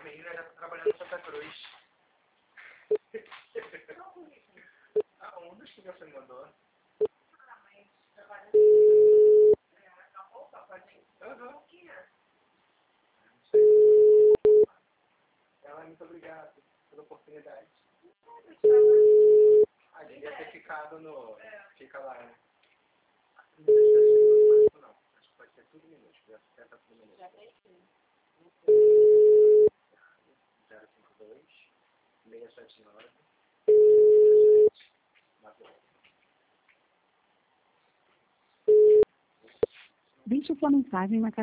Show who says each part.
Speaker 1: menina já tá trabalhando em Santa Cruz. Um dos que você mandou.
Speaker 2: Ah, mas trabalhando na roupa com a gente?
Speaker 1: Aham.
Speaker 2: Quem é?
Speaker 1: Não sei. Ela, muito obrigada pela oportunidade. A gente ia ter ficado no... Fica lá, né? Não deixa de ser muito não. Acho que pode ser tudo minúsculo. Já tenta tudo minúsculo.
Speaker 2: Já tem?
Speaker 1: 052 679
Speaker 3: Deixe sua mensagem na